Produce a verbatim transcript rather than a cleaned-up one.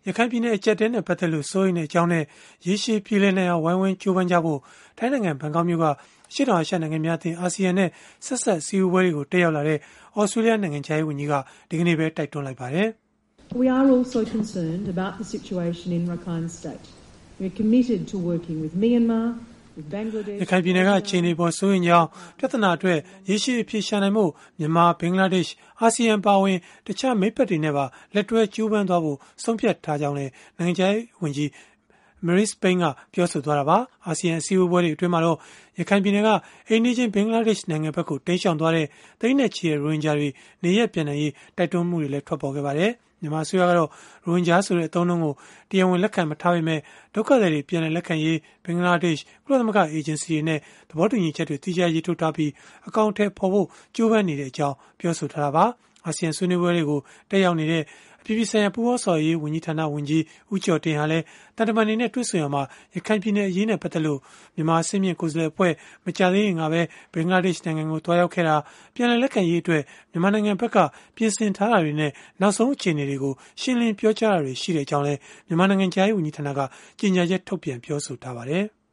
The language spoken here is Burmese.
ရခိုင်ပြည်နယ်အကျပ်တဲနဲ့ပတ်သက်လို့စိုးရိမ်တဲ့အကြောင်းနဲ့ရေရှည်ပြည်လည်နိုင်အောင်ဝိုင်းဝန်းကြိုးပမ်းကြဖို့ထိုင်းနိုင်ငံဘန်ကောက်မြို့ကရှေ့တော်အာရှနိုင်ငံများအသင်းအာဆီယံနဲ့ဆက်ဆက်စည်းဝေးပွဲတွေကိုတက်ရောက်လာတဲ့ဩစတြေးလျနိုင်ငံခြားရေးဝန်ကြီးကဒီကနေ့ပဲတိုက်တွန်းလိုက်ပါတယ်။ We are also concerned about the situation in Rakhine State. We are committed to working with Myanmar. ရခိုင်ပြည်နယ်ကအခြေအနေပေါ်စိုးရိမ်ကြောင်းပြဿနာအတွက်ရေရှည်အဖြေရှာနိုင်မှုမြန်မာဘင်္ဂလားဒေ့ရှ်အာဆီယံပါဝင်တခြားမိတ်ဖက်တွေနဲ့ပါလက်တွဲကြိုးပမ်းသွားဖို့ဆုံးဖြတ်ထားကြောင်းလည်းနိုင်ငံခြားရေးဝန်ကြီးMarise Payne ကပြောဆိုသွားတာပါအာဆီယံအစည်းအဝေးပွဲတွေအတွင်းမှာတော့ရခိုင်ပြည်နယ်ကအိမ်နီးချင်းဘင်္ဂလားဒေ့ရှ်နိုင်ငံဘက်ကိုတိမ်းရှောင်သွားတဲ့သိန်းနဲ့ချီတဲ့ရိုဟင်ဂျာတွေနေရပ်ပြန်နိုင်ရေးတိုက်တွန်းမှုတွေလည်းထွက်ပေါ်ခဲ့ပါတယ်မြန်မာအစိုးရကတော့ရိုဟင်ဂျာဆိုတဲ့အသုံးအနှုန်းကိုတရားဝင်လက်ခံမထားပေမဲ့ဒုက္ခသည်တွေပြန်လည်လက်ခံရေးဘင်္ဂလားဒေ့ရှ်ကုလသမဂ္ဂအေဂျင်စီတွေနဲ့သဘောတူညီချက်တွေတည်ကြရေးထုတ်ထားပြီးအကောင့်ထဲပေါ်ဖို့ကြိုးပမ်းနေတဲ့အကြောင်းပြောဆိုထားတာပါအာဆီယံဆွေးနွေးပွဲတွေကိုတက်ရောက်နေတဲ့အပြည်ပြည်ဆိုင်ရာပူးပေါင်းဆောင်ရွက်ရေးဝန်ကြီးဌာနဝန်ကြီးဦးကျော်တင်ဟာလည်းတန်တမန်နေနဲ့တွေ့ဆုံရမှာရခိုင်ပြည်နယ်အရေးနဲ့ပတ်သက်လို့မြန်မာအစည်းအဝေးကိုယ်စားလှယ်အဖွဲ့မကြသေးရင်ကပဲဘင်္ဂလားဒေ့ရှ်နိုင်ငံကိုတွားရောက်ခဲ့တာပြန်လည်လက်ခံရေးအတွက်မြန်မာနိုင်ငံဘက်ကပြင်ဆင်ထားတာတွေနဲ့နောက်ဆုံးအခြေအနေတွေကိုရှင်းလင်းပြောကြားတာတွေရှိတဲ့အကြောင်းလည်းမြန်မာနိုင်ငံခြားရေးဝန်ကြီးဌာနကကြေညာချက်ထုတ်ပြန်ပြောဆိုထားပါတယ်။